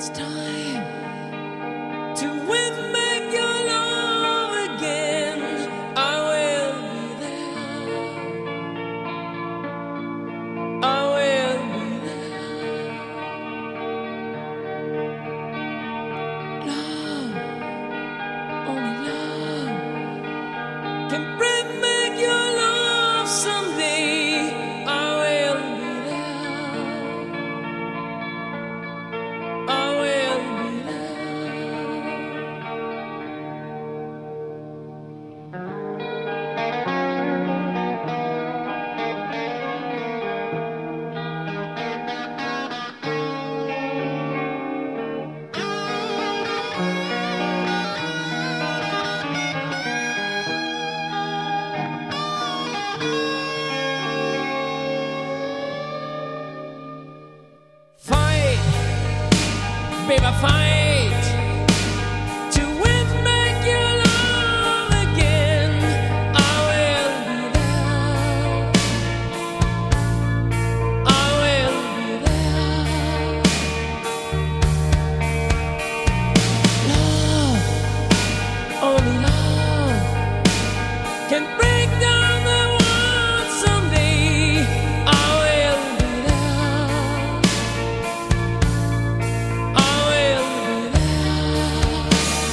time to win back your love again. I will be there. I will be there. Love, only love can bring back your love someday. I will be there. I will be fight, baby, fight to win back your love again. I will be there. I will be there. Love, only love can break down the world someday. I will be there. I will be there.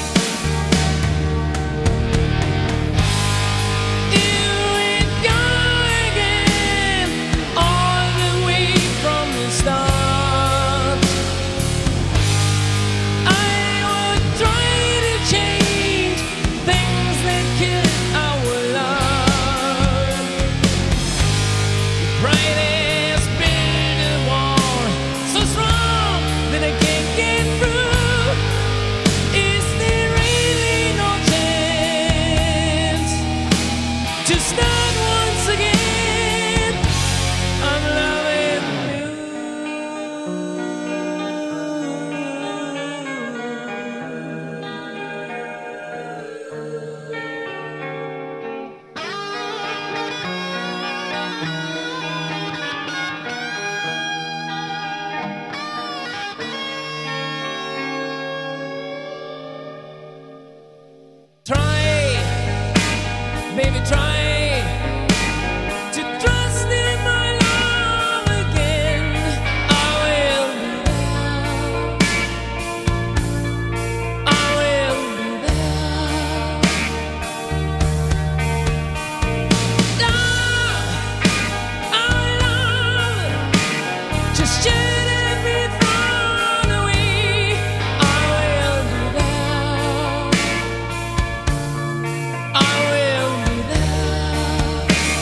Here we go again, all the way from the start. I would try to change things that kill our love. The brightest build a wall so strong that I can't get through. Is there really no chance to start once again? I'm loving you. Try, baby, try to trust in my love again. I will be there. I will be there. Love, just shed every thought away. I will be there. I will be there.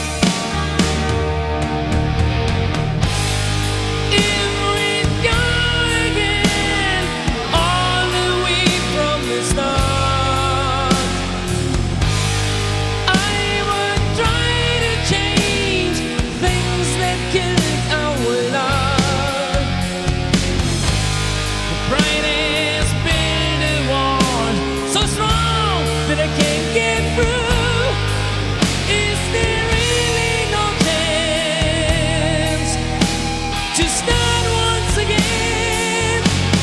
Here we go again, all the way from the start. I would try to change things that killed our love. The brightest build a wall so strong that I can't get through. Is there really no chance to start once again?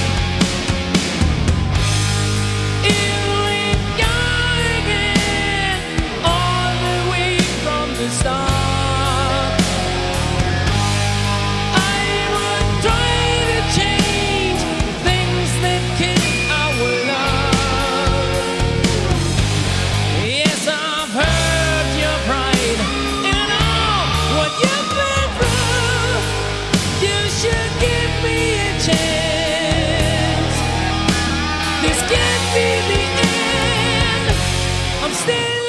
Here we go again, all the way from the start. I would try to change things that kill our love. Yes, I've hurt your pride, and I know what you've been through. You should give me a chance. This can't be the end. I'm still